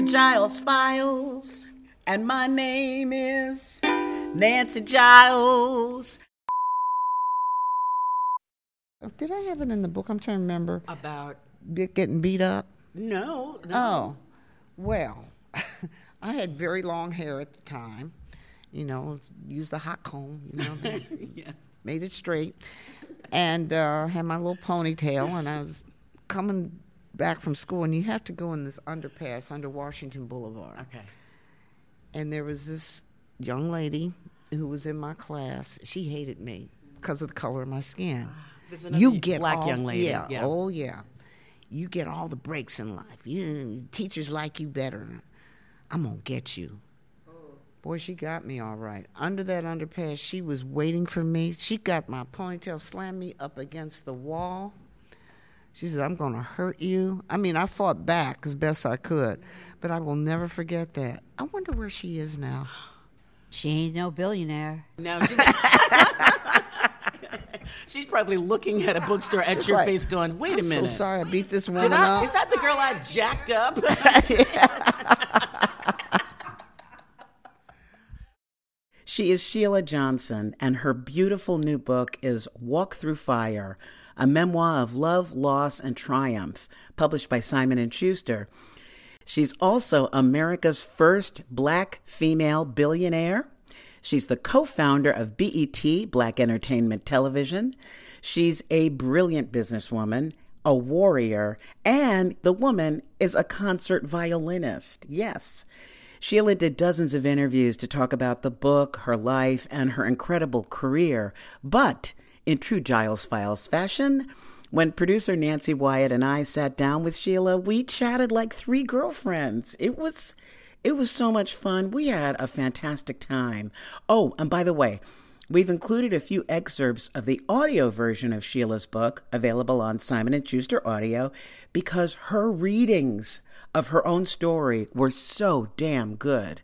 Giles Files, and my name is Nancy Giles. Did I have it in the book? I'm trying to remember. About? Getting beat up? No. Oh, well, I had very long hair at the time. Used the hot comb, Yeah. Made it straight. And had my little ponytail, and I was coming back from school, and you have to go in this underpass under Washington Boulevard. Okay. And there was this young lady who was in my class. She hated me because of the color of my skin. You get black young lady. Yeah. Oh, yeah. You get all the breaks in life. Teachers like you better. I'm going to get you. Boy, she got me all right. Under that underpass, she was waiting for me. She got my ponytail, slammed me up against the wall. She said, I'm going to hurt you. I mean, I fought back as best I could, but I will never forget that. I wonder where she is now. She ain't no billionaire. No, she's probably looking at a bookstore at Just your like, face going, wait a I'm minute. so sorry I beat this woman up. Is that the girl I jacked up? She is Sheila Johnson, and her beautiful new book is Walk Through Fire, a memoir of love, loss, and triumph, published by Simon & Schuster. She's also America's first black female billionaire. She's the co-founder of BET, Black Entertainment Television. She's a brilliant businesswoman, a warrior, and the woman is a concert violinist. Yes. Sheila did dozens of interviews to talk about the book, her life, and her incredible career. But in true Giles Files fashion, when producer Nancy Wyatt and I sat down with Sheila, we chatted like three girlfriends. It was so much fun. We had a fantastic time. Oh, and by the way, we've included a few excerpts of the audio version of Sheila's book, available on Simon & Schuster Audio, because her readings of her own story were so damn good.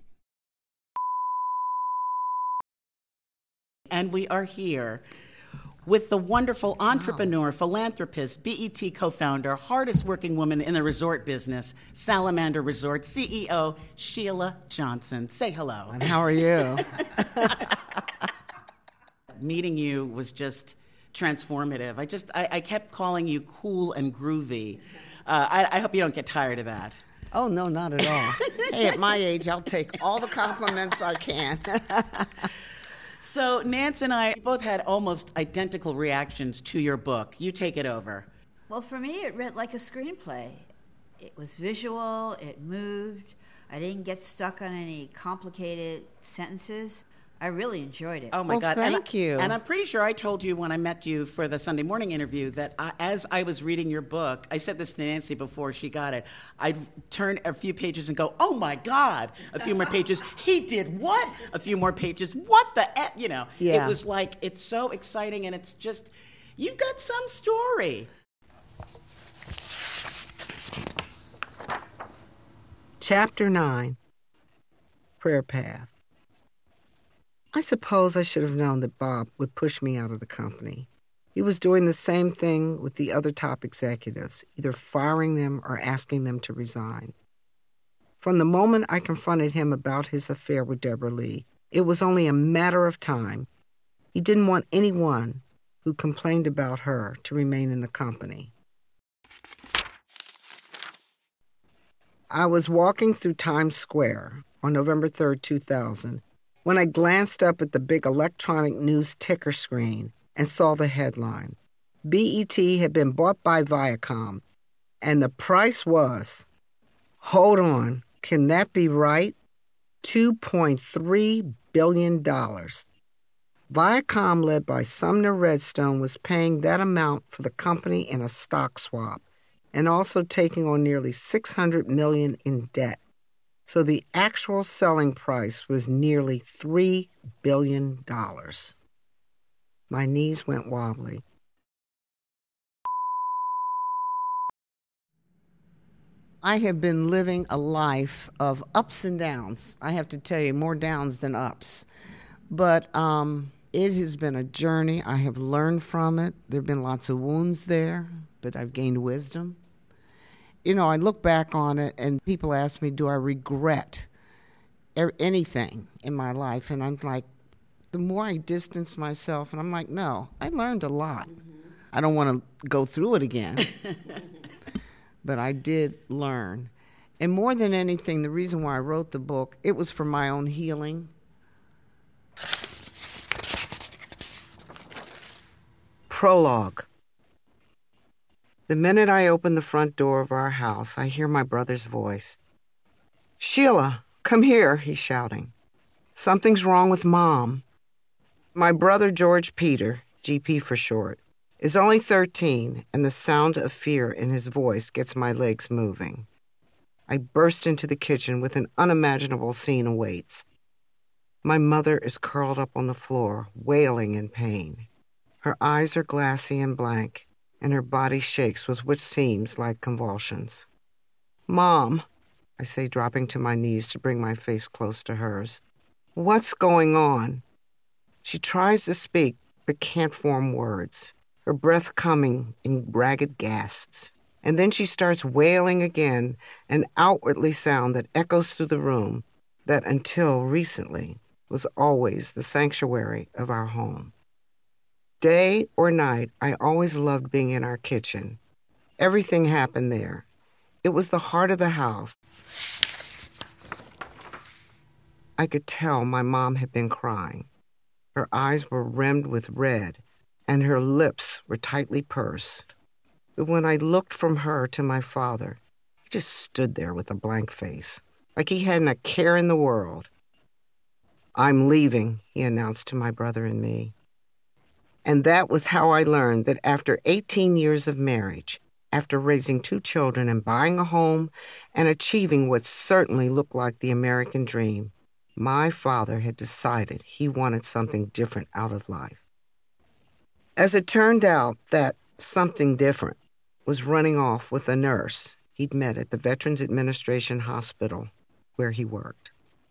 And we are here with the wonderful entrepreneur, philanthropist, BET co-founder, hardest working woman in the resort business, Salamander Resort CEO, Sheila Johnson. Say hello. And how are you? Meeting you was just transformative. I kept calling you cool and groovy. I hope you don't get tired of that. Oh, no, not at all. Hey, at my age, I'll take all the compliments I can. So Nance and I both had almost identical reactions to your book. You take it over. Well, for me, it read like a screenplay. It was visual, it moved. I didn't get stuck on any complicated sentences. I really enjoyed it. Oh, my God. Thank you. And I'm pretty sure I told you when I met you for the Sunday morning interview that as I was reading your book, I said this to Nancy before she got it, I'd turn a few pages and go, oh, my God. A few more pages. He did what? A few more pages. What the Yeah. It was like, it's so exciting, and it's just, you've got some story. Chapter 9, Prayer Path. I suppose I should have known that Bob would push me out of the company. He was doing the same thing with the other top executives, either firing them or asking them to resign. From the moment I confronted him about his affair with Deborah Lee, it was only a matter of time. He didn't want anyone who complained about her to remain in the company. I was walking through Times Square on November 3rd, 2000, when I glanced up at the big electronic news ticker screen and saw the headline. BET had been bought by Viacom, and the price was, hold on, can that be right? $2.3 billion. Viacom, led by Sumner Redstone, was paying that amount for the company in a stock swap, and also taking on nearly $600 million in debt. So the actual selling price was nearly $3 billion. My knees went wobbly. I have been living a life of ups and downs. I have to tell you, more downs than ups. But it has been a journey. I have learned from it. There have been lots of wounds there, but I've gained wisdom. I look back on it and people ask me, do I regret anything in my life? And I'm like, the more I distance myself, and I'm like, no, I learned a lot. I don't want to go through it again. But I did learn. And more than anything, the reason why I wrote the book, it was for my own healing. Prologue. The minute I open the front door of our house, I hear my brother's voice. "Sheila, come here," he's shouting. "Something's wrong with Mom." My brother George Peter, GP for short, is only 13, and the sound of fear in his voice gets my legs moving. I burst into the kitchen with an unimaginable scene awaits. My mother is curled up on the floor, wailing in pain. Her eyes are glassy and blank, and her body shakes with what seems like convulsions. "Mom," I say, dropping to my knees to bring my face close to hers. "What's going on?" She tries to speak, but can't form words, her breath coming in ragged gasps. And then she starts wailing again, an outwardly sound that echoes through the room that until recently was always the sanctuary of our home. Day or night, I always loved being in our kitchen. Everything happened there. It was the heart of the house. I could tell my mom had been crying. Her eyes were rimmed with red, and her lips were tightly pursed. But when I looked from her to my father, he just stood there with a blank face, like he hadn't a care in the world. "I'm leaving," he announced to my brother and me. And that was how I learned that after 18 years of marriage, after raising 2 children and buying a home and achieving what certainly looked like the American dream, my father had decided he wanted something different out of life. As it turned out, that something different was running off with a nurse he'd met at the Veterans Administration Hospital where he worked.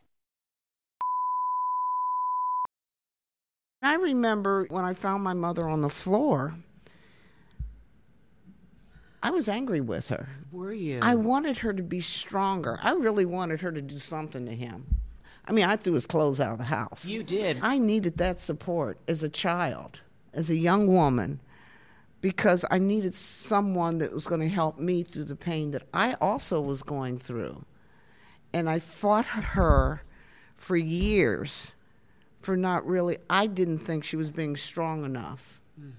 I remember when I found my mother on the floor, I was angry with her. Were you? I wanted her to be stronger. I really wanted her to do something to him. I mean, I threw his clothes out of the house. You did. I needed that support as a child, as a young woman, because I needed someone that was going to help me through the pain that I also was going through. And I fought her for years for not really, I didn't think she was being strong enough,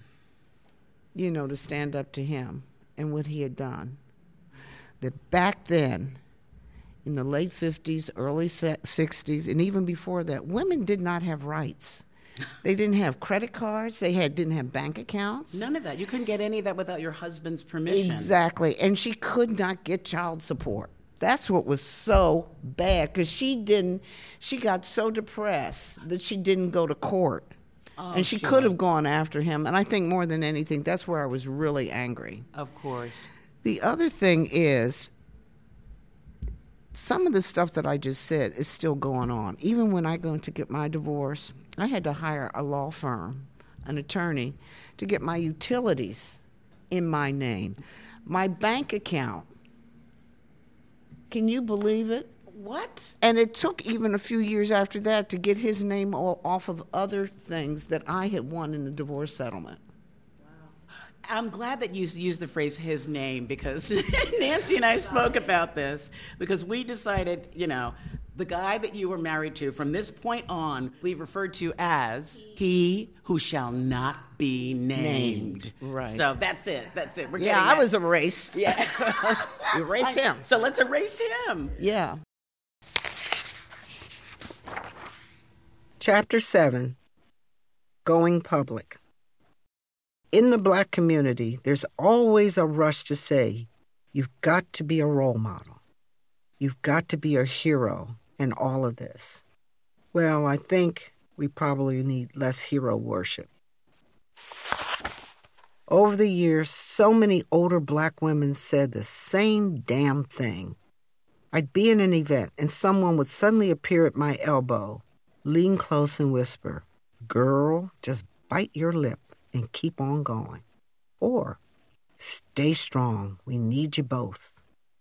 to stand up to him and what he had done. That back then, in the late 50s, early 60s, and even before that, women did not have rights. They didn't have credit cards. They didn't have bank accounts. None of that. You couldn't get any of that without your husband's permission. Exactly. And she could not get child support. That's what was so bad, because she got so depressed that she didn't go to court. Oh, and she could have gone after him. And I think more than anything, that's where I was really angry. Of course. The other thing is, some of the stuff that I just said is still going on. Even when I go to get my divorce, I had to hire a law firm, an attorney, to get my utilities in my name. My bank account. Can you believe it? What? And it took even a few years after that to get his name off of other things that I had won in the divorce settlement. Wow. I'm glad that you used the phrase "his name," because Nancy and I spoke about this, because we decided, the guy that you were married to, from this point on, we referred to as he who shall not be named. Right. So that's it. We're yeah, I was erased. Yeah. Erase him. So let's erase him. Yeah. Chapter 7, Going Public. In the Black community, there's always a rush to say, you've got to be a role model. You've got to be a hero in all of this. Well, I think we probably need less hero worship. Over the years, so many older Black women said the same damn thing. I'd be in an event and someone would suddenly appear at my elbow, lean close and whisper, "Girl, just bite your lip and keep on going." Or, "Stay strong, we need you both."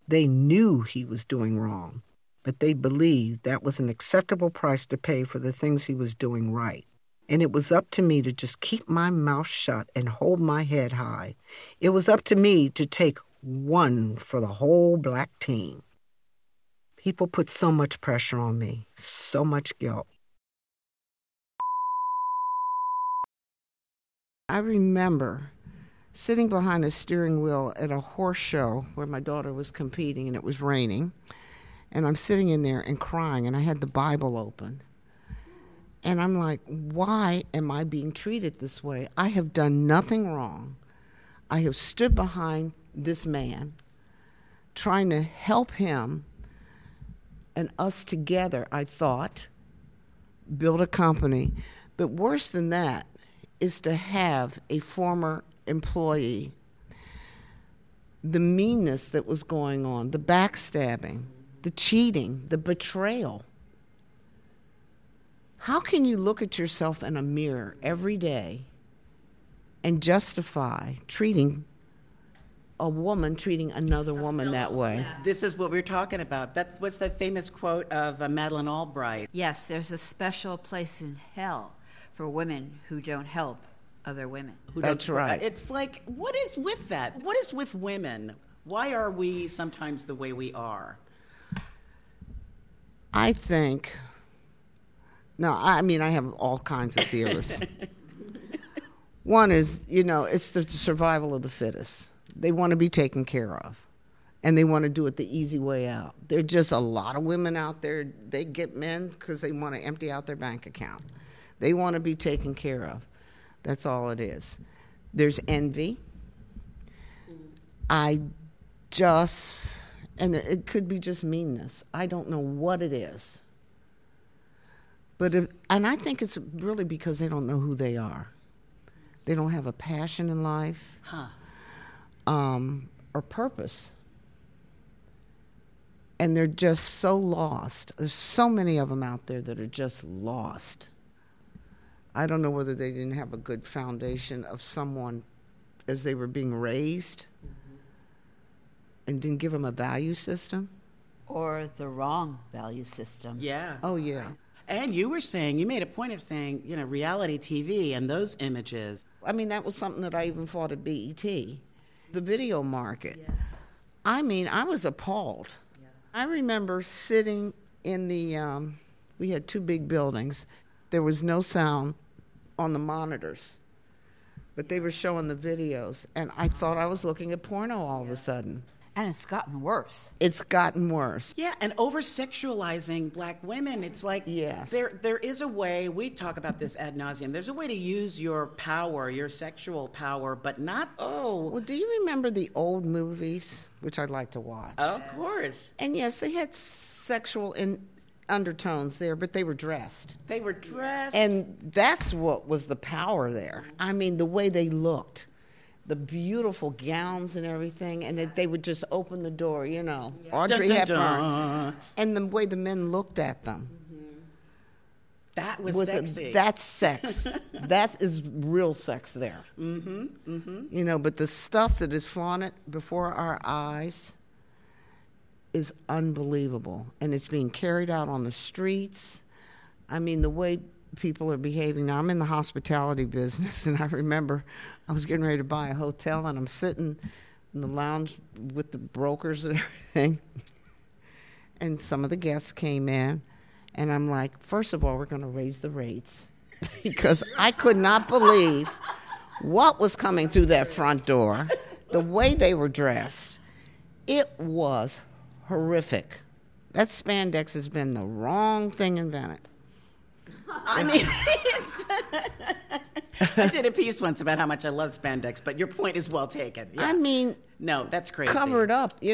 They knew he was doing wrong, but they believed that was an acceptable price to pay for the things he was doing right. And it was up to me to just keep my mouth shut and hold my head high. It was up to me to take one for the whole black team. People put so much pressure on me, so much guilt. I remember sitting behind a steering wheel at a horse show where my daughter was competing and it was raining. And I'm sitting in there and crying, and I had the Bible open. And I'm like, why am I being treated this way? I have done nothing wrong. I have stood behind this man, trying to help him and us together, I thought, build a company. But worse than that is to have a former employee, the meanness that was going on, the backstabbing, the cheating, the betrayal. How can you look at yourself in a mirror every day and justify treating another woman that way? This is what we're talking about. What's that famous quote of Madeleine Albright? Yes, there's a special place in hell for women who don't help other women. That's right. It's like, what is with that? What is with women? Why are we sometimes the way we are? I think, I have all kinds of theories. One is, it's the survival of the fittest. They want to be taken care of, and they want to do it the easy way out. There are just a lot of women out there, they get men because they want to empty out their bank account. They want to be taken care of. That's all it is. There's envy. And it could be just meanness. I don't know what it is. And I think it's really because they don't know who they are. They don't have a passion in life or purpose. And they're just so lost. There's so many of them out there that are just lost. I don't know whether they didn't have a good foundation of someone as they were being raised. And didn't give them a value system? Or the wrong value system. Yeah. Oh, yeah. And you made a point of saying, reality TV and those images. That was something that I even fought at BET, the video market. Yes. I was appalled. Yeah. I remember sitting in we had two big buildings. There was no sound on the monitors, but they were showing the videos, and I thought I was looking at porno all of a sudden. And it's gotten worse. It's gotten worse. Yeah, and over-sexualizing black women. It's like, yes. There is a way, we talk about this ad nauseum, there's a way to use your power, your sexual power, but not, Well, do you remember the old movies, which I'd like to watch? Oh, of course. And yes, they had sexual undertones there, but they were dressed. They were dressed. And that's what was the power there. The way they looked. The beautiful gowns and everything, and they would just open the door, Audrey Hepburn. And the way the men looked at them. That was sexy. That's sex. That is real sex there. But the stuff that is flaunted before our eyes is unbelievable. And it's being carried out on the streets. The way people are behaving. Now, I'm in the hospitality business, and I remember I was getting ready to buy a hotel, and I'm sitting in the lounge with the brokers and everything, and some of the guests came in, and I'm like, first of all, we're going to raise the rates, because I could not believe what was coming through that front door, the way they were dressed. It was horrific. That spandex has been the wrong thing invented. I did a piece once about how much I love spandex, but your point is well taken. Yeah. No, that's crazy. Covered up, Yeah.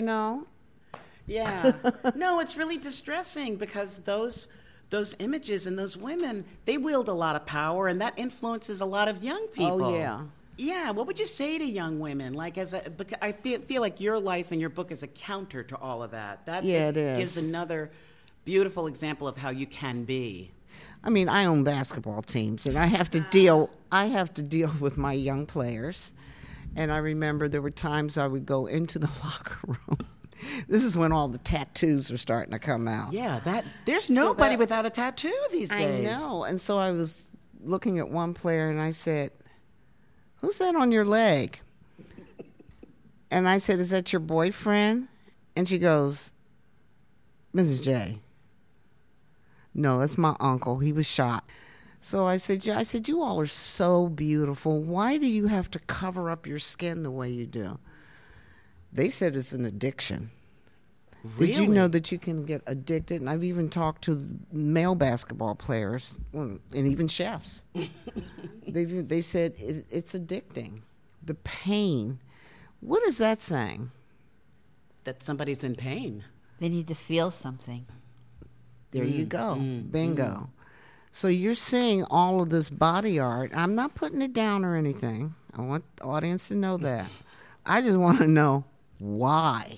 No, it's really distressing because those images and those women, they wield a lot of power, and that influences a lot of young people. Oh, yeah. Yeah, what would you say to young women? Because I feel like your life and your book is a counter to all of that. It is. Gives another beautiful example of how you can be. I own basketball teams, and I have to deal with my young players. And I remember there were times I would go into the locker room, This is when all the tattoos are starting to come out. Yeah, there's nobody without a tattoo these days. I know. And so I was looking at one player and I said, "Who's that on your leg?" And I said, "Is that your boyfriend?" And she goes, "Mrs. J, no, that's my uncle. He was shot." So I said, "Yeah." I said, "You all are so beautiful. Why do you have to cover up your skin the way you do?" They said it's an addiction. Really? Did you know that you can get addicted? And I've even talked to male basketball players and even chefs. They said it's addicting. The pain. What is that saying? That somebody's in pain. They need to feel something. There you go. Bingo. So you're seeing all of this body art. I'm not putting it down or anything. I want the audience to know that. I just want to know why.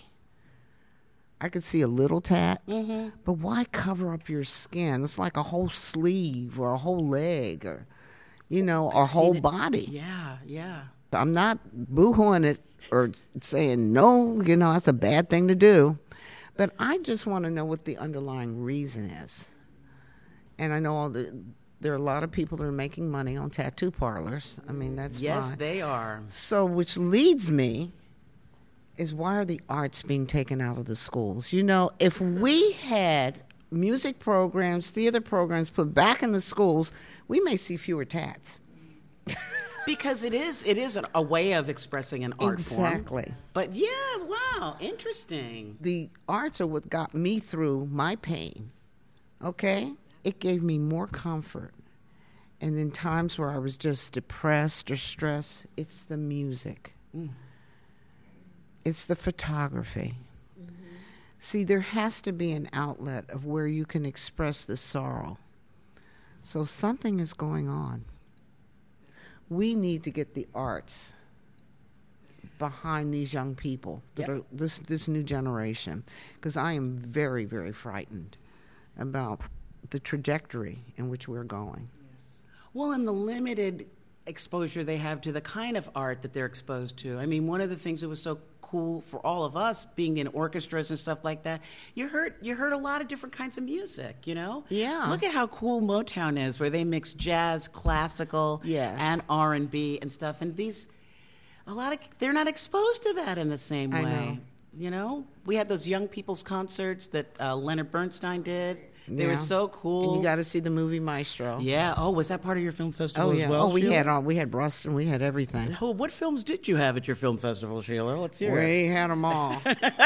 I could see a little tat, but why cover up your skin? It's like a whole sleeve or a whole leg or, or whole body. Yeah. I'm not boo-hooing it or saying, no, that's a bad thing to do. But I just want to know what the underlying reason is. And I know there are a lot of people that are making money on tattoo parlors. I mean, that's Yes, fine. they are. So, which leads me is, why are the arts being taken out of the schools? If we had music programs, theater programs put back in the schools, we may see fewer tats. Because it is a way of expressing an art form. Exactly. But yeah, wow, interesting. The arts are what got me through my pain, okay? It gave me more comfort. And in times where I was just depressed or stressed, it's the music. It's the photography. See, there has to be an outlet of where you can express the sorrow. So something is going on. We need to get the arts behind these young people that are this new generation, because I am very, very frightened about the trajectory in which we're going. Well, and the limited exposure they have to the kind of art that they're exposed to. I mean, one of the things that was so cool for all of us being in orchestras and stuff like that, you heard a lot of different kinds of music, Yeah. Look at how cool Motown is, where they mix jazz, classical, and R&B and stuff. And they're not exposed to that in the same way. I know. We had those young people's concerts that Leonard Bernstein did. They were so cool. And you got to see the movie Maestro. Yeah. Oh, was that part of your film festival as well? Oh, we had Rust and we had everything. Oh, what films did you have at your film festival, Sheila? Let's hear it. We had them all.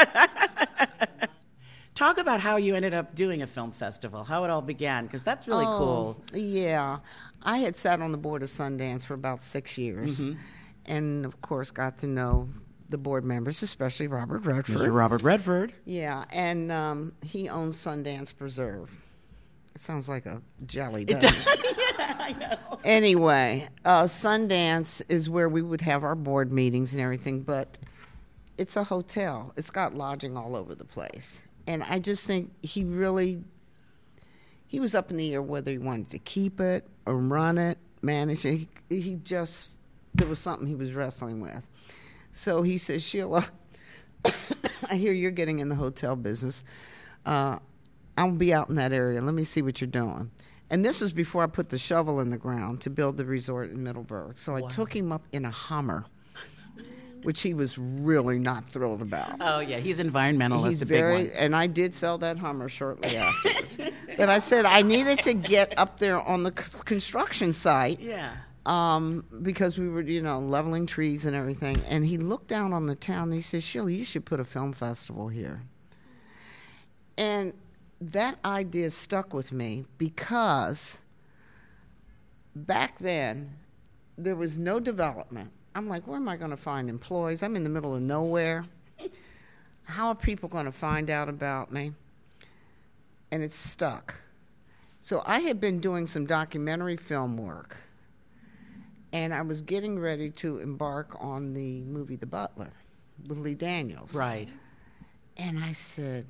Talk about how you ended up doing a film festival, how it all began, because that's really cool. Yeah. I had sat on the board of Sundance for about 6 years, and of course got to know the board members, especially Robert Redford. Mr. Robert Redford. Yeah, and he owns Sundance Preserve. It sounds like a jelly, doesn't it? Yeah, I know. Anyway, Sundance is where we would have our board meetings and everything, but it's a hotel. It's got lodging all over the place. And I just think he was up in the air whether he wanted to keep it or run it, manage it. There was something he was wrestling with. So he says, "Sheila, I hear you're getting in the hotel business. I'll be out in that area. Let me see what you're doing." And this was before I put the shovel in the ground to build the resort in Middleburg. So I took him up in a Hummer, which he was really not thrilled about. Oh, yeah, he's environmentalist, a big one. And I did sell that Hummer shortly afterwards. But I said I needed to get up there on the construction site. Yeah. Because we were, leveling trees and everything. And he looked down on the town and he said, "Sheila, you should put a film festival here." And that idea stuck with me because back then there was no development. I'm like, where am I going to find employees? I'm in the middle of nowhere. How are people going to find out about me? And it's stuck. So I had been doing some documentary film work. And I was getting ready to embark on the movie The Butler with Lee Daniels. Right. And I said,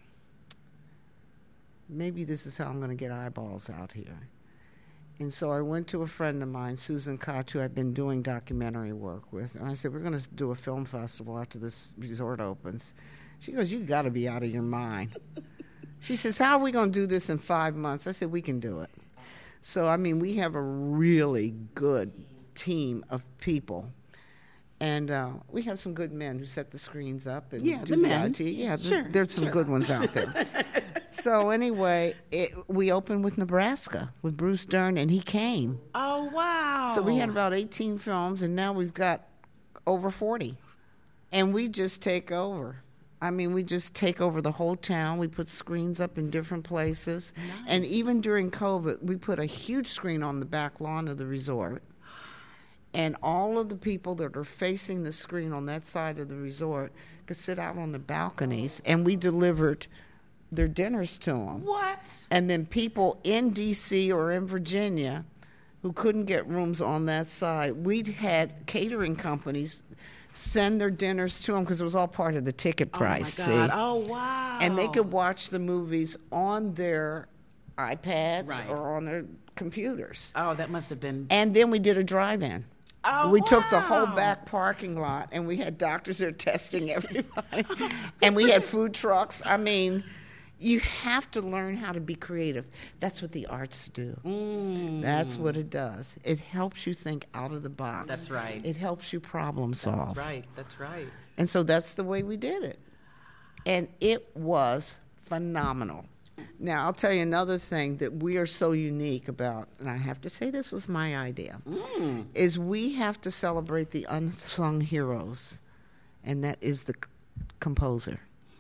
maybe this is how I'm going to get eyeballs out here. And so I went to a friend of mine, Susan Koch, who I'd been doing documentary work with. And I said, we're going to do a film festival after this resort opens. She goes, you got to be out of your mind. She says, how are we going to do this in 5 months? I said, we can do it. So, I mean, we have a really good team of people. And we have some good men who set the screens up and do the IT. Yeah, sure, there's some good ones out there. So anyway, we opened with Nebraska, with Bruce Dern, and he came. Oh, wow. So we had about 18 films, and now we've got over 40. And we just take over. I mean, we just take over the whole town. We put screens up in different places. Nice. And even during COVID, we put a huge screen on the back lawn of the resort. And all of the people that are facing the screen on that side of the resort could sit out on the balconies, and we delivered their dinners to them. What? And then people in D.C. or in Virginia who couldn't get rooms on that side, we'd had catering companies send their dinners to them because it was all part of the ticket price. Oh, my God. See? Oh, wow. And they could watch the movies on their iPads right. or on their computers. Oh, that must have been... And then we did a drive-in. Oh, we took the whole back parking lot, and we had doctors there testing everybody. And we had food trucks. I mean, you have to learn how to be creative. That's what the arts do. That's what it does. It helps you think out of the box. That's right. It helps you problem solve. That's right. And so that's the way we did it. And it was phenomenal. Now, I'll tell you another thing that we are so unique about, and I have to say this was my idea, is we have to celebrate the unsung heroes, and that is the composer.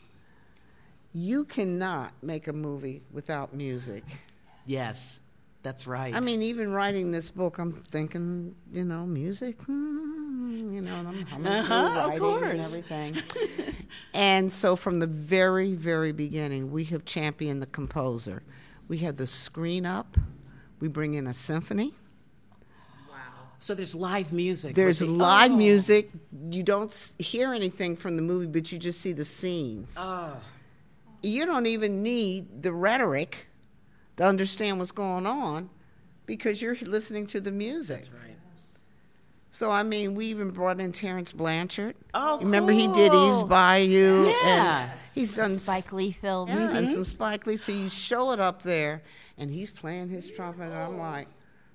You cannot make a movie without music. Yes, that's right. I mean, even writing this book, I'm thinking, music, and I'm humming through writing and everything. And so from the very, very beginning, we have championed the composer. We have the screen up. We bring in a symphony. Wow. So there's live music. There's live music. You don't hear anything from the movie, but you just see the scenes. Oh. You don't even need the rhetoric to understand what's going on because you're listening to the music. That's right. So, I mean, we even brought in Terrence Blanchard. Oh, cool. Remember he did Eve's Bayou? Yeah. And he's done Spike Lee films. Yeah, and some Spike Lee. So you show it up there, and he's playing his trumpet, and I'm like,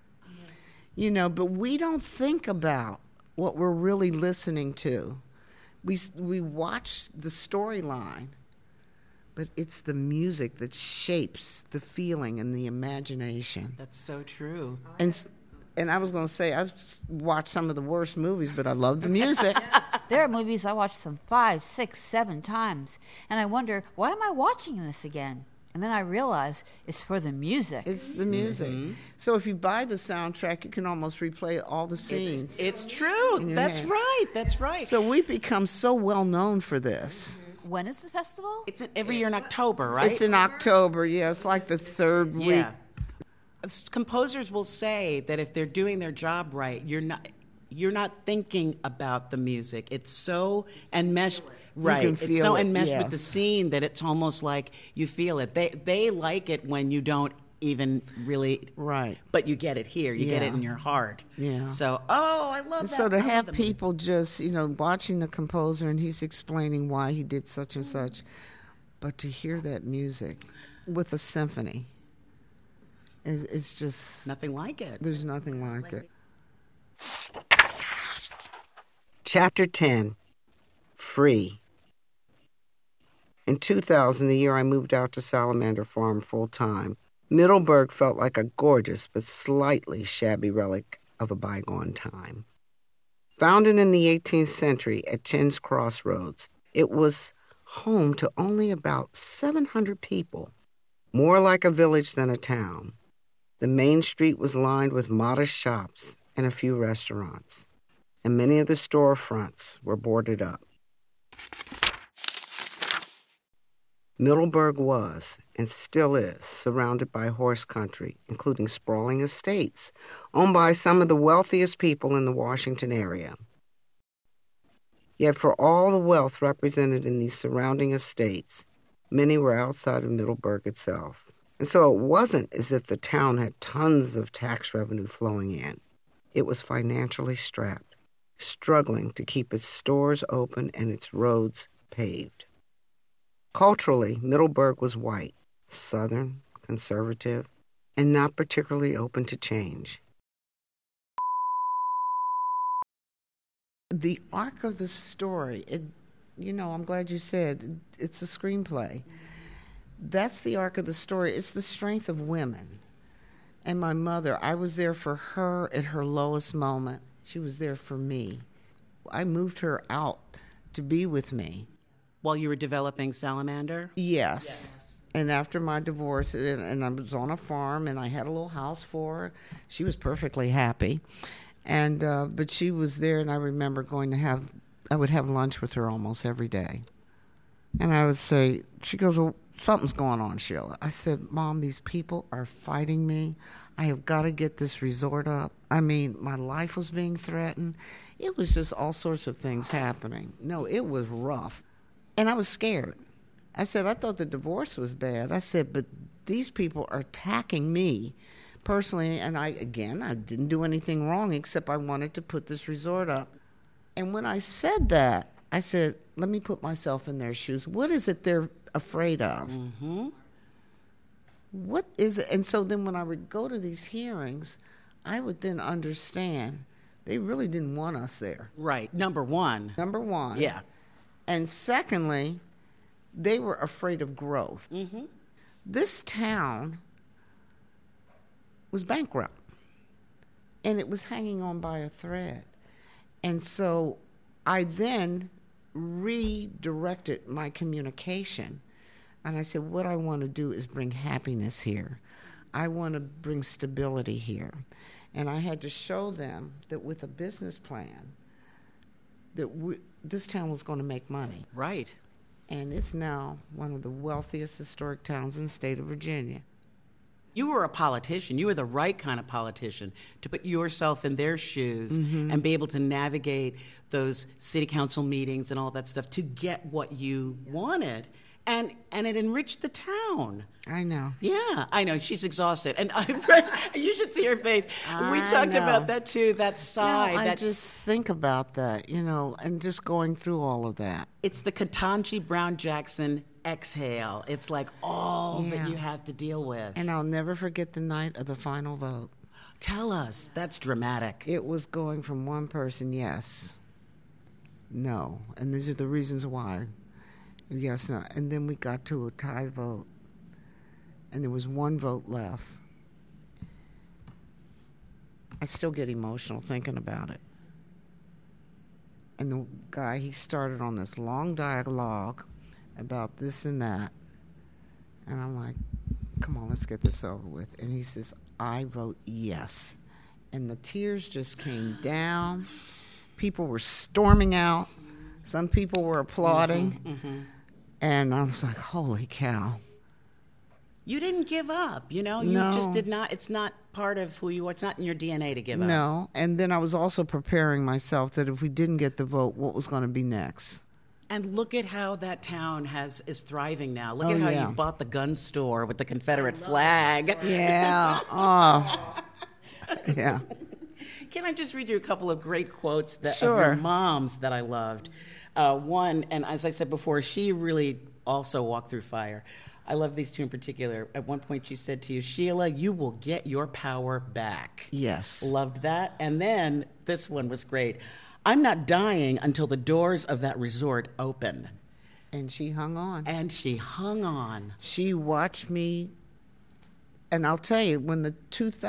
but we don't think about what we're really listening to. We watch the storyline, but it's the music that shapes the feeling and the imagination. That's so true. And I was going to say, I've watched some of the worst movies, but I love the music. There are movies I watched them 5, 6, 7 times, and I wonder, why am I watching this again? And then I realize it's for the music. It's the music. Mm-hmm. So if you buy the soundtrack, you can almost replay all the scenes. It's true. That's right. That's right. So we've become so well known for this. When is the festival? It's every year in October, right? It's in October, yeah. It's like the third week. Composers will say that if they're doing their job right, you're not thinking about the music. It's so enmeshed, right? It's so enmeshed with the scene that it's almost like you feel it. They like it when you don't even really, right? But you get it here. You get it in your heart. Yeah. So, I love that. So to have people just watching the composer and he's explaining why he did such and such, but to hear that music with a symphony. It's just... nothing like it. There's nothing like it. Chapter 10, Free. In 2000, the year I moved out to Salamander Farm full-time, Middleburg felt like a gorgeous but slightly shabby relic of a bygone time. Founded in the 18th century at Chin's Crossroads, it was home to only about 700 people, more like a village than a town. The main street was lined with modest shops and a few restaurants, and many of the storefronts were boarded up. Middleburg was, and still is, surrounded by horse country, including sprawling estates, owned by some of the wealthiest people in the Washington area. Yet for all the wealth represented in these surrounding estates, many were outside of Middleburg itself. And so it wasn't as if the town had tons of tax revenue flowing in. It was financially strapped, struggling to keep its stores open and its roads paved. Culturally, Middleburg was white, Southern, conservative, and not particularly open to change. The arc of the story, I'm glad you said it's a screenplay. That's the arc of the story. It's the strength of women. And my mother, I was there for her at her lowest moment. She was there for me. I moved her out to be with me. While you were developing Salamander? Yes. And after my divorce, and I was on a farm, and I had a little house for her. She was perfectly happy. And but she was there, and I remember I would have lunch with her almost every day. And I would say, she goes, well, something's going on, Sheila. I said, Mom, these people are fighting me. I have got to get this resort up. I mean, my life was being threatened. It was just all sorts of things happening. No, it was rough. And I was scared. I said, I thought the divorce was bad. I said, but these people are attacking me personally. And I didn't do anything wrong except I wanted to put this resort up. And when I said that, I said, let me put myself in their shoes. What is it they're afraid of? Mm-hmm. What is it? And so then when I would go to these hearings, I would then understand they really didn't want us there. Right. Number one. Yeah. And secondly, they were afraid of growth. Mm-hmm. This town was bankrupt, and it was hanging on by a thread. And so I then redirected my communication. And I said, what I want to do is bring happiness here. I want to bring stability here. And I had to show them that with a business plan, that this town was going to make money. Right. And it's now one of the wealthiest historic towns in the state of Virginia. You were a politician. You were the right kind of politician to put yourself in their shoes and be able to navigate those city council meetings and all that stuff to get what you wanted. And it enriched the town. I know. Yeah, I know. She's exhausted. And you should see her face. We talked about that, too, that sigh. I just think about that, and just going through all of that. It's the Ketanji Brown Jackson exhale. It's like all that you have to deal with. And I'll never forget the night of the final vote. Tell us. That's dramatic. It was going from one person, yes, no. And these are the reasons why. Yes, no. And then we got to a tie vote, and there was one vote left. I still get emotional thinking about it. And the guy, he started on this long dialogue about this and that. And I'm like, come on, let's get this over with. And he says, I vote yes. And the tears just came down. People were storming out. Some people were applauding. Mm-hmm. And I was like, holy cow. You didn't give up, You No. just did not. It's not part of who you are. It's not in your DNA to give up. No. And then I was also preparing myself that if we didn't get the vote, what was going to be next. And look at how that town is thriving now. Look at how you bought the gun store with the Confederate flag. Yeah. Oh. Yeah. Can I just read you a couple of great quotes of Sure. your mom's that I loved? One, and as I said before, she really also walked through fire. I love these two in particular. At one point she said to you, Sheila, you will get your power back. Yes. Loved that. And then this one was great. I'm not dying until the doors of that resort open. And she hung on. And she hung on. She watched me. And I'll tell you, when the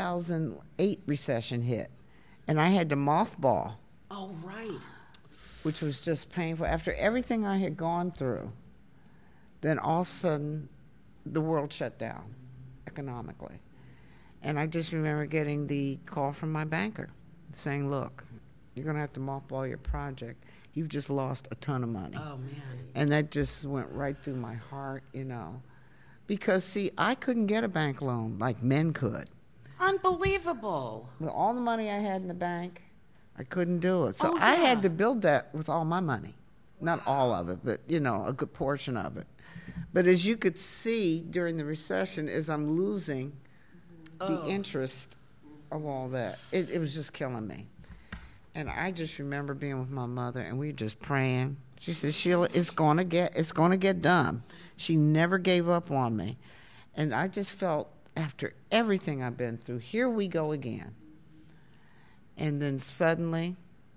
2008 recession hit, and I had to mothball. Oh, right. Which was just painful. After everything I had gone through, then all of a sudden, the world shut down economically. And I just remember getting the call from my banker saying, look, you're going to have to mothball your project. You've just lost a ton of money. Oh, man. And that just went right through my heart, Because, see, I couldn't get a bank loan like men could. Unbelievable. With all the money I had in the bank, I couldn't do it. So Oh, I yeah. had to build that with all my money. Not all of it, but, a good portion of it. But as you could see during the recession, as I'm losing the interest of all that, it was just killing me. And I just remember being with my mother, and we were just praying. She said, Sheila, it's gonna get done. She never gave up on me. And I just felt, after everything I've been through, here we go again. And then suddenly,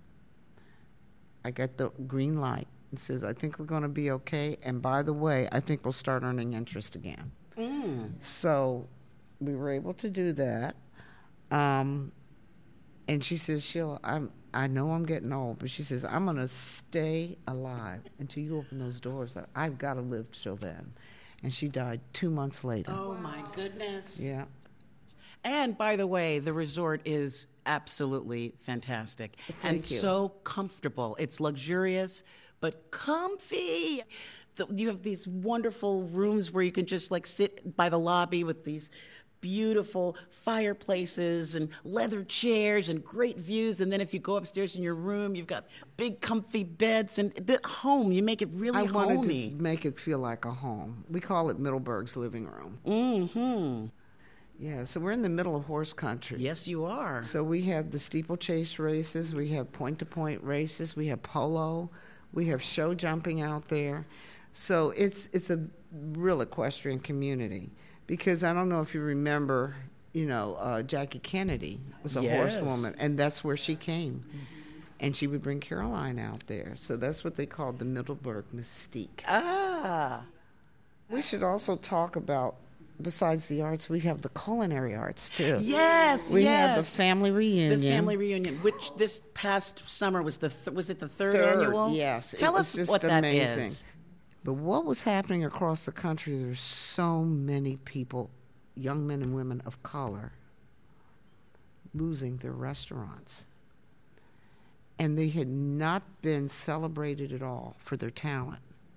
I got the green light. It says, I think we're going to be okay. And by the way, I think we'll start earning interest again. So we were able to do that. And she says, Sheila, I know I'm getting old, but she says, I'm going to stay alive until you open those doors. I've got to live till then. And she died 2 months later. Oh, my goodness. Yeah. And by the way, the resort is absolutely fantastic. Thank you. So comfortable. It's luxurious, but comfy. You have these wonderful rooms where you can just like sit by the lobby with these beautiful fireplaces and leather chairs and great views. And then if you go upstairs in your room, you've got big comfy beds and the home. You make it really homey. I wanted to make it feel like a home. We call it Middleburg's living room. Mm-hmm. Yeah, so we're in the middle of horse country. Yes, you are. So we have the steeplechase races, we have point-to-point races, we have polo, we have show jumping out there. So it's a real equestrian community. Because I don't know if you remember, Jackie Kennedy was a horsewoman, and that's where she came. And she would bring Caroline out there. So that's what they called the Middleburg Mystique. Ah. We should also talk about, besides the arts, we have the culinary arts, too. Yes, We have the family reunion. The family reunion, which this past summer was was it the third annual? Yes. Tell us just what amazing. That is. But what was happening across the country, there's so many people, young men and women of color, losing their restaurants. And they had not been celebrated at all for their talent.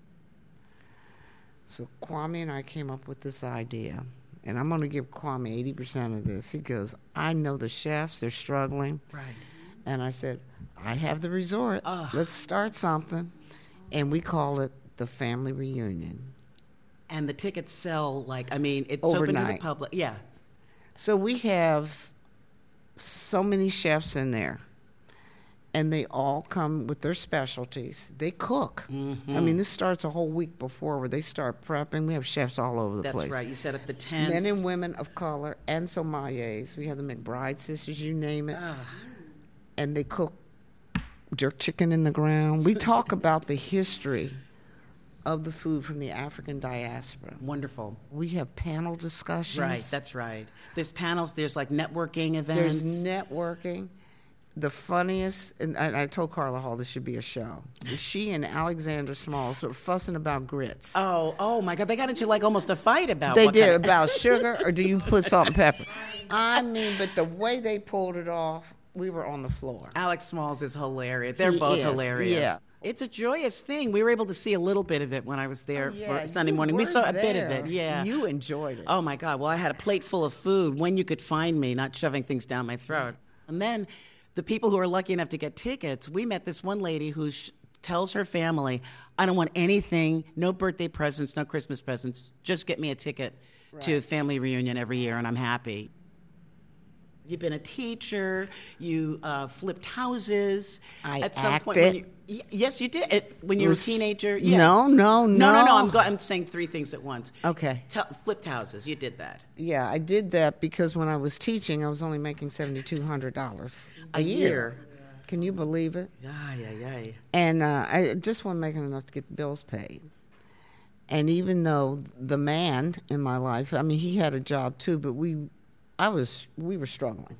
So Kwame and I came up with this idea, and I'm going to give Kwame 80% of this. He goes, I know the chefs, they're struggling. Right. And I said, I have the resort. Let's start something. And we call it the family reunion. And the tickets sell it's overnight. Open to the public. Yeah. So we have so many chefs in there, and they all come with their specialties. They cook. Mm-hmm. I mean, this starts a whole week before where they start prepping. We have chefs all over the place. That's right. You set up the tents. Men and women of color and sommeliers. We have the McBride sisters, you name it. And they cook jerk chicken in the ground. We talk about the history of the food from the African diaspora. Wonderful. We have panel discussions. Right, that's right. There's panels, there's like networking events. There's networking. The funniest, and I told Carla Hall this should be a show. She and Alexander Smalls were fussing about grits. Oh my God. They got into like almost a fight about They what did, kind of about sugar, or do you put salt and pepper? I mean, but the way they pulled it off, we were on the floor. Alex Smalls is hilarious. They're He both is, hilarious. yeah. It's a joyous thing. We were able to see a little bit of it when I was there for Sunday you morning. We were saw a bit of there. it, yeah. You enjoyed it. Oh, my God. Well, I had a plate full of food when you could find me, not shoving things down my throat. And then the people who are lucky enough to get tickets, we met this one lady who tells her family, I don't want anything, no birthday presents, no Christmas presents, just get me a ticket to family reunion every year and I'm happy. You've been a teacher. You flipped houses. I some acted. point when yes, you did. When you were a teenager. Yeah. No. I'm saying three things at once. Okay. Flipped houses. You did that. Yeah, I did that because when I was teaching, I was only making $7,200 a year. Can you believe it? Yeah. And I just wasn't making enough to get the bills paid. And even though the man in my life, I mean, he had a job too, but we were struggling.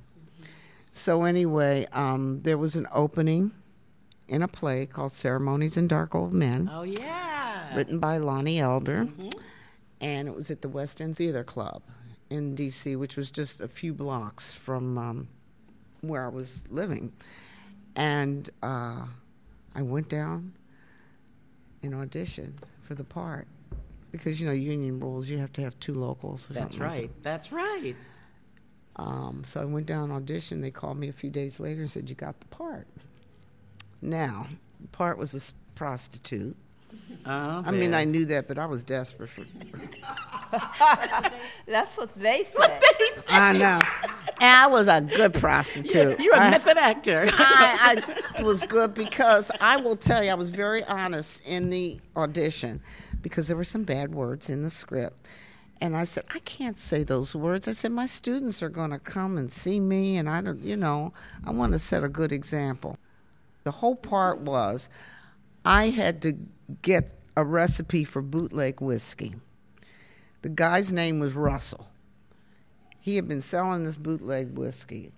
So anyway, there was an opening in a play called Ceremonies in Dark Old Men. Oh, yeah. Written by Lonnie Elder. Mm-hmm. And it was at the West End Theater Club in D.C., which was just a few blocks from where I was living. And I went down and auditioned for the part. Because, union rules, you have to have two locals. That's right. That's right. So I went down and auditioned. They called me a few days later and said, you got the part. Now, the part was a prostitute. I mean, I knew that, but I was desperate for That's what they said. I know. I was a good prostitute. You're a method actor. I was good because I will tell you, I was very honest in the audition because there were some bad words in the script. And I said, I can't say those words. I said, my students are going to come and see me, and I don't, I want to set a good example. The whole part was I had to get a recipe for bootleg whiskey. The guy's name was Russell. He had been selling this bootleg whiskey,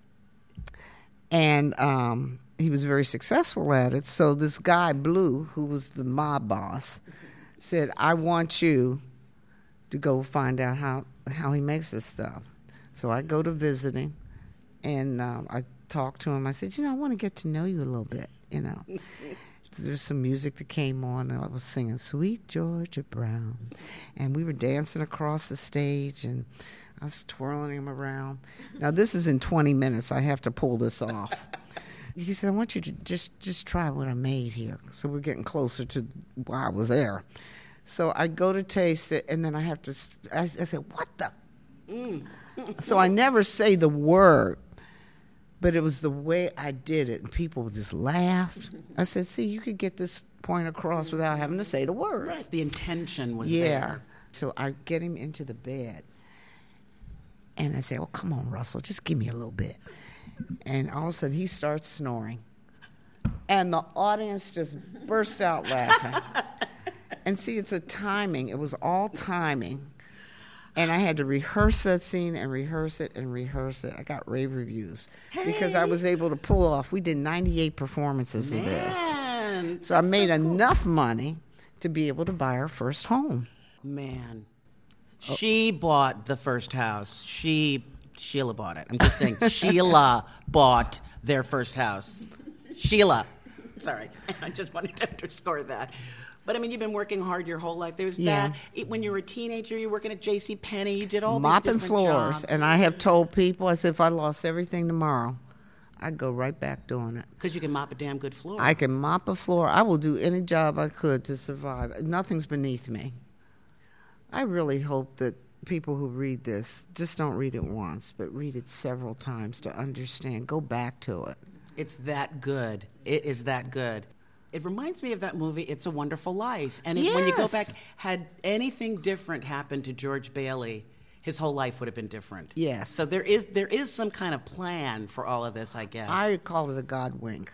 and he was very successful at it. So this guy, Blue, who was the mob boss, said, I want you to go find out how he makes this stuff. So I go to visit him, and I talked to him. I said, I want to get to know you a little bit, There's some music that came on, and I was singing Sweet Georgia Brown. And we were dancing across the stage, and I was twirling him around. Now, this is in 20 minutes. I have to pull this off. He said, I want you to just try what I made here. So we're getting closer to why I was there. So I go to taste it, and then I have to, I said, what the? So I never say the word, but it was the way I did it, and people just laughed. I said, see, you could get this point across without having to say the words. Right. The intention was there. Yeah. So I get him into the bed, and I say, oh, come on, Russell, just give me a little bit. And all of a sudden, he starts snoring. And the audience just burst out laughing. And see, it's a timing. It was all timing. And I had to rehearse that scene and rehearse it and rehearse it. I got rave reviews because I was able to pull off. We did 98 performances of this. So I made enough money to be able to buy our first home. Man. She bought the first house. Sheila bought it. I'm just saying, Sheila bought their first house. Sheila. Sorry. I just wanted to underscore that. But, I mean, you've been working hard your whole life. There's that. When you were a teenager, you were working at JCPenney. You did all these different floors. jobs. And I have told people, I said, if I lost everything tomorrow, I'd go right back doing it. Because you can mop a damn good floor. I can mop a floor. I will do any job I could to survive. Nothing's beneath me. I really hope that people who read this just don't read it once, but read it several times to understand. Go back to it. It's that good. It is that good. It reminds me of that movie, It's a Wonderful Life. And when you go back, had anything different happened to George Bailey, his whole life would have been different. Yes. So there is some kind of plan for all of this, I guess. I call it a God wink.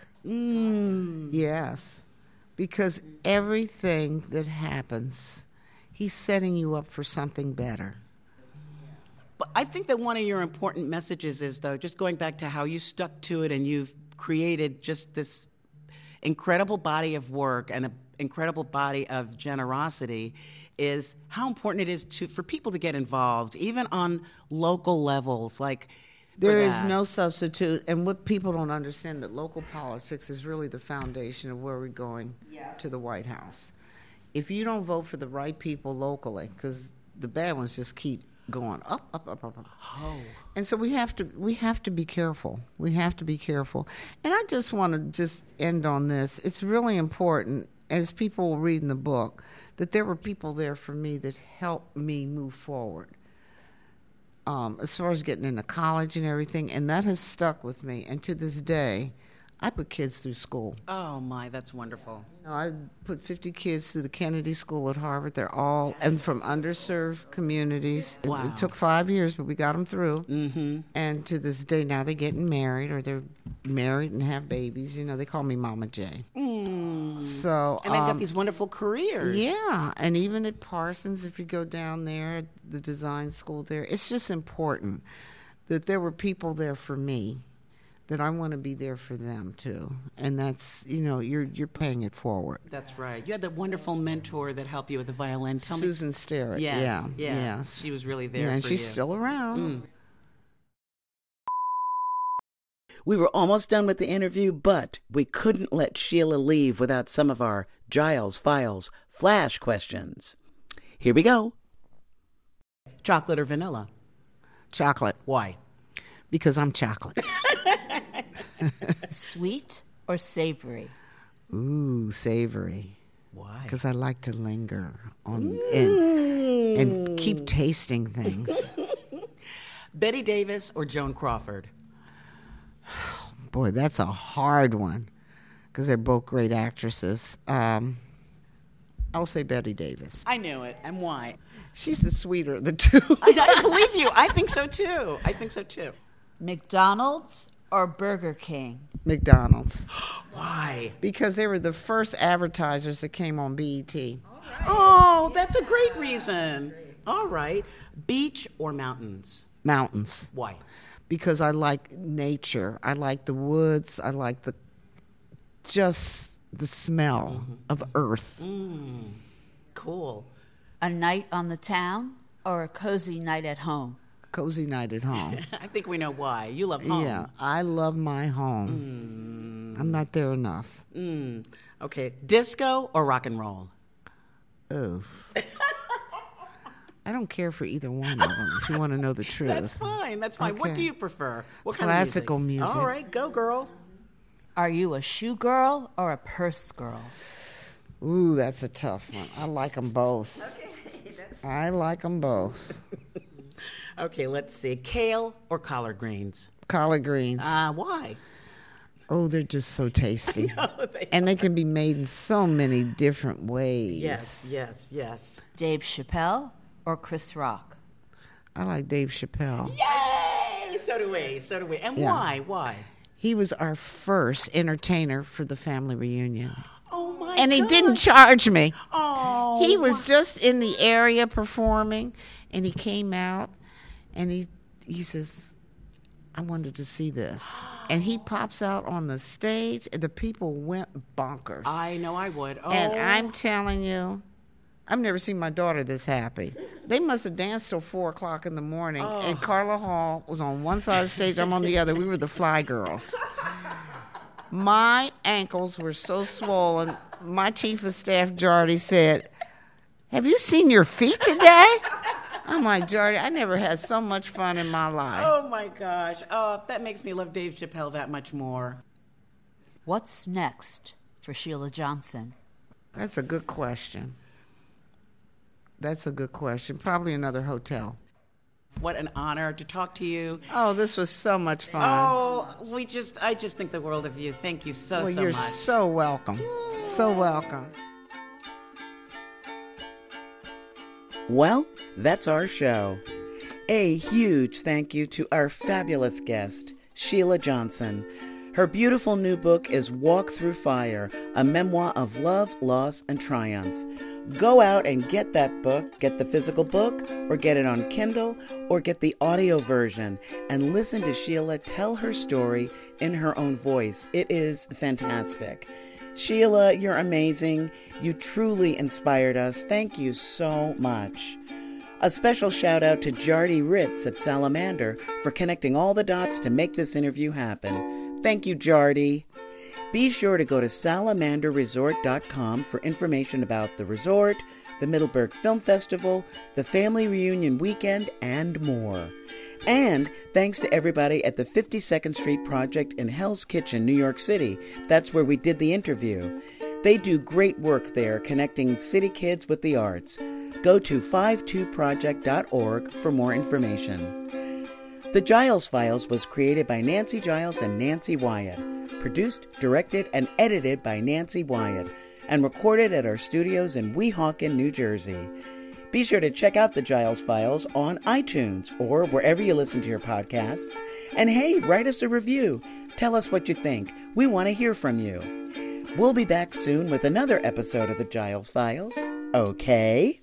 Yes. Because everything that happens, he's setting you up for something better. But I think that one of your important messages is, though, just going back to how you stuck to it and you've created just this incredible body of work and an incredible body of generosity, is how important it is for people to get involved, even on local levels. There is no substitute, and what people don't understand, that local politics is really the foundation of where we're going to the White House. If you don't vote for the right people locally, because the bad ones just keep going up. Oh. And so we have to be careful. We have to be careful. And I just want to just end on this. It's really important, as people will read in the book, that there were people there for me that helped me move forward. As far as getting into college and everything, and that has stuck with me. And to this day, I put kids through school. Oh, my, that's wonderful. I put 50 kids through the Kennedy School at Harvard. They're all and from underserved communities. Wow. It took 5 years, but we got them through. Mm-hmm. And to this day, now they're getting married, or they're married and have babies. They call me Mama J. So, and they've got these wonderful careers. Yeah, and even at Parsons, if you go down there, the design school there, it's just important that there were people there for me, that I want to be there for them too. And that's, you're paying it forward. That's right. You had that wonderful mentor that helped you with the violin. Susan Sterrett. Yes. Yeah. Yes. She was really there and for she's you. Still around. We were almost done with the interview, but we couldn't let Sheila leave without some of our Giles Files flash questions. Here we go. Chocolate or vanilla? Chocolate. Why? Because I'm chocolate. Sweet or savory? Ooh, savory. Why? Because I like to linger on and keep tasting things. Betty Davis or Joan Crawford? Boy, that's a hard one because they're both great actresses. I'll say Betty Davis. I knew it. And why? She's the sweeter of the two. I believe you. I think so too. McDonald's or Burger King? McDonald's. Why? Because they were the first advertisers that came on BET. Oh, that's a great reason. All right. Beach or mountains? Mountains. Why? Because I like nature. I like the woods. I like the smell of earth. Cool. A night on the town or a cozy night at home? Cozy night at home. I think we know why. You love home. Yeah, I love my home. I'm not there enough. Okay. Disco or rock and roll? Oh. I don't care for either one of them, if you want to know the truth. That's fine. Okay. What do you prefer? What Classical kind of music? music. All right. Go, girl. Are you a shoe girl or a purse girl? Ooh, that's a tough one. I like them both. I like them both. Okay, let's see. Kale or collard greens? Collard greens. Why? Oh, they're just so tasty. And they can be made in so many different ways. Yes. Dave Chappelle or Chris Rock? I like Dave Chappelle. Yay! So do we. And Yeah. why? He was our first entertainer for the family reunion. Oh, my And he God. didn't charge me. Oh. He was just in the area performing, and he came out, and he says, I wanted to see this. And he pops out on the stage, and the people went bonkers. I know I would. Oh. And I'm telling you, I've never seen my daughter this happy. They must have danced till 4 o'clock in the morning, and Carla Hall was on one side of the stage, I'm on the other. We were the Fly Girls. My ankles were so swollen, my chief of staff, Jardy, said, have you seen your feet today? I'm like, Jardy, I never had so much fun in my life. Oh, my gosh. Oh, that makes me love Dave Chappelle that much more. What's next for Sheila Johnson? That's a good question. Probably another hotel. What an honor to talk to you. Oh, this was so much fun. Oh, I just think the world of you. Thank you so well, much. you're so welcome. So welcome. Well, that's our show. A huge thank you to our fabulous guest, Sheila Johnson. Her beautiful new book is Walk Through Fire, a memoir of love, loss, and triumph. Go out and get that book, get the physical book, or get it on Kindle, or get the audio version, and listen to Sheila tell her story in her own voice. It is fantastic. Sheila, you're amazing. You truly inspired us. Thank you so much. A special shout out to Jardy Ritz at Salamander for connecting all the dots to make this interview happen. Thank you, Jardy. Be sure to go to salamanderresort.com for information about the resort, the Middleburg Film Festival, the Family Reunion Weekend, and more. And thanks to everybody at the 52nd Street Project in Hell's Kitchen, New York City. That's where we did the interview. They do great work there, connecting city kids with the arts. Go to 52project.org for more information. The Giles Files was created by Nancy Giles and Nancy Wyatt. Produced, directed, and edited by Nancy Wyatt, and recorded at our studios in Weehawken, New Jersey. Be sure to check out the Giles Files on iTunes or wherever you listen to your podcasts. And hey, write us a review. Tell us what you think. We want to hear from you. We'll be back soon with another episode of the Giles Files. Okay?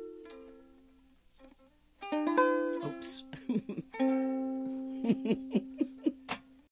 Oops.